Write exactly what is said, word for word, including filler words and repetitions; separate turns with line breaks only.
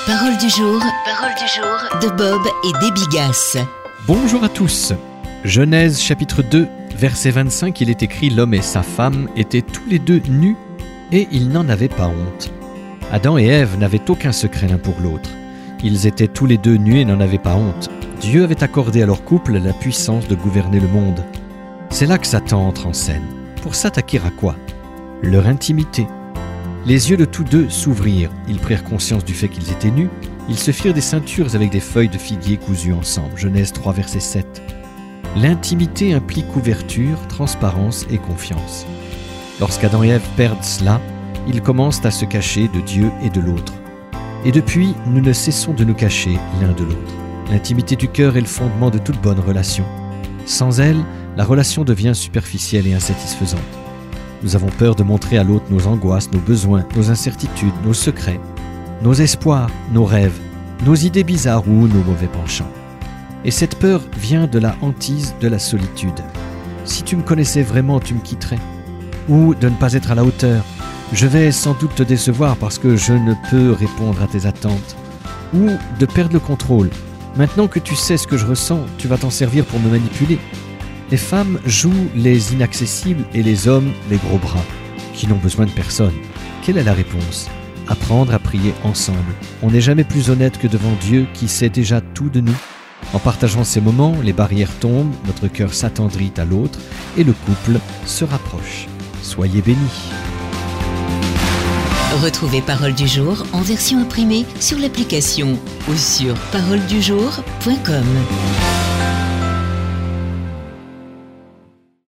Parole du jour, parole du jour de Bob et Déby Gasse.
Bonjour à tous. Genèse chapitre deux, verset vingt-cinq, il est écrit « L'homme et sa femme étaient tous les deux nus et ils n'en avaient pas honte. » Adam et Ève n'avaient aucun secret l'un pour l'autre. Ils étaient tous les deux nus et n'en avaient pas honte. Dieu avait accordé à leur couple la puissance de gouverner le monde. C'est là que Satan entre en scène. Pour s'attaquer à quoi ? Leur intimité. Les yeux de tous deux s'ouvrirent. Ils prirent conscience du fait qu'ils étaient nus. Ils se firent des ceintures avec des feuilles de figuier cousues ensemble. Genèse trois, verset sept. L'intimité implique ouverture, transparence et confiance. Lorsqu'Adam et Ève perdent cela, ils commencent à se cacher de Dieu et de l'autre. Et depuis, nous ne cessons de nous cacher l'un de l'autre. L'intimité du cœur est le fondement de toute bonne relation. Sans elle, la relation devient superficielle et insatisfaisante. Nous avons peur de montrer à l'autre nos angoisses, nos besoins, nos incertitudes, nos secrets, nos espoirs, nos rêves, nos idées bizarres ou nos mauvais penchants. Et cette peur vient de la hantise de la solitude. Si tu me connaissais vraiment, tu me quitterais. Ou de ne pas être à la hauteur. Je vais sans doute te décevoir parce que je ne peux répondre à tes attentes. Ou de perdre le contrôle. Maintenant que tu sais ce que je ressens, tu vas t'en servir pour me manipuler. Les femmes jouent les inaccessibles et les hommes les gros bras, qui n'ont besoin de personne. Quelle est la réponse ? Apprendre à prier ensemble. On n'est jamais plus honnête que devant Dieu qui sait déjà tout de nous. En partageant ces moments, les barrières tombent, notre cœur s'attendrit à l'autre et le couple se rapproche. Soyez bénis.
Retrouvez Parole du jour en version imprimée sur l'application ou sur parole du jour point com.